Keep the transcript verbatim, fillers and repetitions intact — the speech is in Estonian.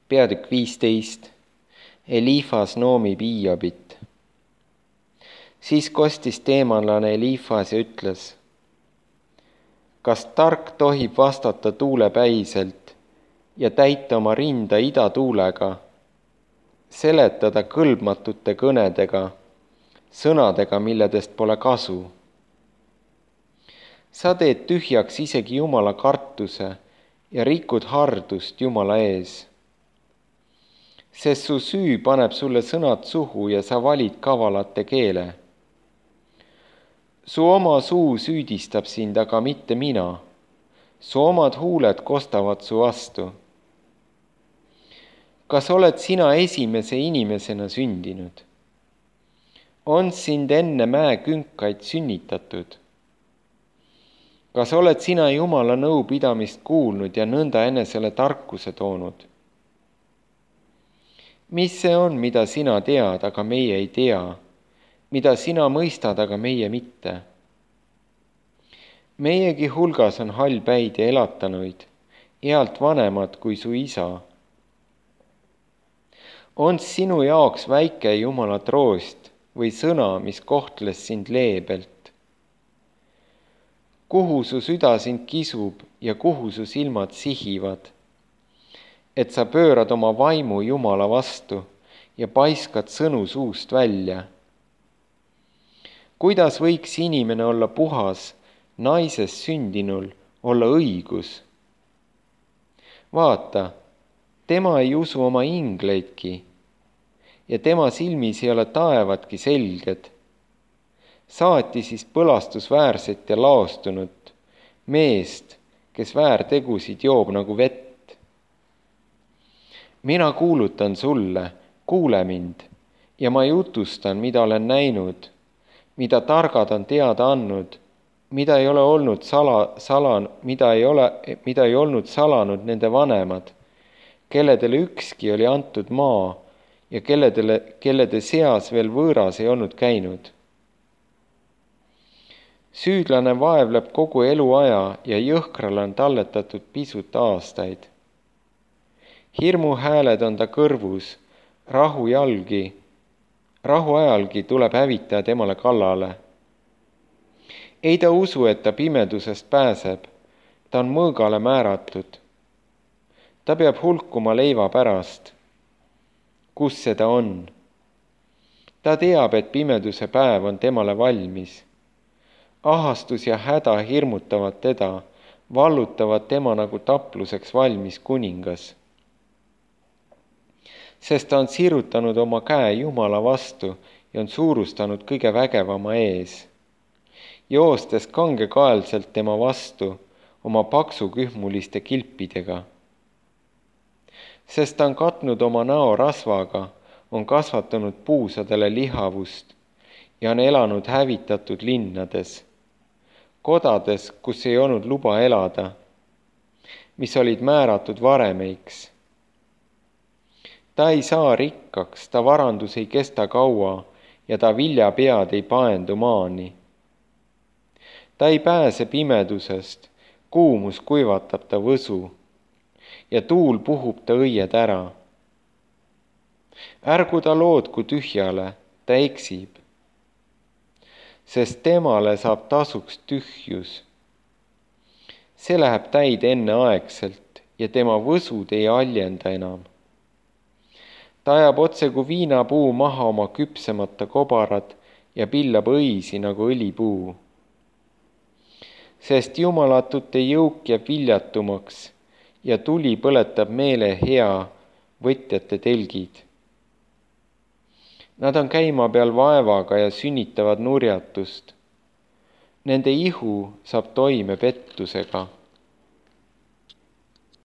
peatükk viisteist. Eliifas noomib Iiobit. Siis kostis teemanlane Eliifas ja ütles: kas tark tohib vastata tuulepäiselt ja täita oma rinda idatuulega, seletada kõlbmatute kõnedega, sõnadega, milledest pole kasu? Sa teed tühjaks isegi Jumala kartuse ja rikud hardust Jumala ees. Sest su süü paneb sulle sõnad suhu ja sa valid kavalate keele. Su oma suu süüdistab sind, aga mitte mina. Su omad huuled kostavad su vastu. Kas oled sina esimese inimesena sündinud? On sind enne mäekünkaid sünnitatud? Kas oled sina Jumala nõupidamist kuulnud ja nõnda enesele tarkuse toonud? Mis see on, mida sina tead, aga meie ei tea, mida sina mõistad, aga meie mitte? Meiegi hulgas on hallpäid ja elatanuid, ealt vanemad kui su isa. On sinu jaoks väike Jumala troost või sõna, mis kohtles sind leebelt? Kuhu su süda sind kisub ja kuhu su silmad sihivad, et sa pöörad oma vaimu Jumala vastu ja paiskad sõnu suust välja? Kuidas võiks inimene olla puhas, naisest sündinul olla õigus? Vaata, tema ei usu oma ingleidki ja tema silmis ei ole taevadki selged. Saati siis põlastusväärset ja laostunut meest, kes väärtegusid joob nagu vett. Mina kuulutan sulle, kuule mind, ja ma jutustan, mida olen näinud, mida targad on teada andnud, mida ei ole olnud sala, salan, mida ei ole, mida ei olnud salanud nende vanemad, kelledele ükski oli antud maa ja kelledele, kellede seas veel võõras ei olnud käinud. Süüdlane vaevleb kogu eluaja ja jõhkrale on talletatud pisut aastaid. Hirmu hääled on ta kõrvus, rahu jalgi, rahu ajalgi tuleb hävitaja temale kallale. Ei ta usu, et ta pimedusest pääseb, ta on mõõgale määratud. Ta peab hulkuma leiva pärast. Kus seda on? Ta teab, et pimeduse päev on temale valmis. Ahastus ja häda hirmutavad teda, vallutavad tema nagu tapluseks valmis kuningas. Sest ta on sirutanud oma käe Jumala vastu ja on suurustanud kõige vägevama ees, joostes kangekaelselt tema vastu oma paksu kühmuliste kilpidega. Sest ta on katnud oma näo rasvaga, on kasvatanud puusadele lihavust ja on elanud hävitatud linnades, kodades, kus ei olnud luba elada, mis olid määratud varemeiks. Ta ei saa rikkaks, ta varandus ei kesta kaua ja ta viljapead ei paendu maani. Ta ei pääse pimedusest, kuumus kuivatab ta võsu ja tuul puhub ta õied ära. Ärgu ta loodku tühjale, ta eksib, sest temale saab tasuks tühjus. See läheb täide enneaegselt ja tema võsud ei aljenda enam. Ta ajab otse kui viinapuu maha oma küpsemata kobarad ja pillab õisi nagu õlipuu. Sest jumalatute jõuk jääb viljatumaks ja tuli põletab meele hea võtjate telgid. Nad on käima peal vaevaga ja sünnitavad nurjatust. Nende ihu saab toime pettusega.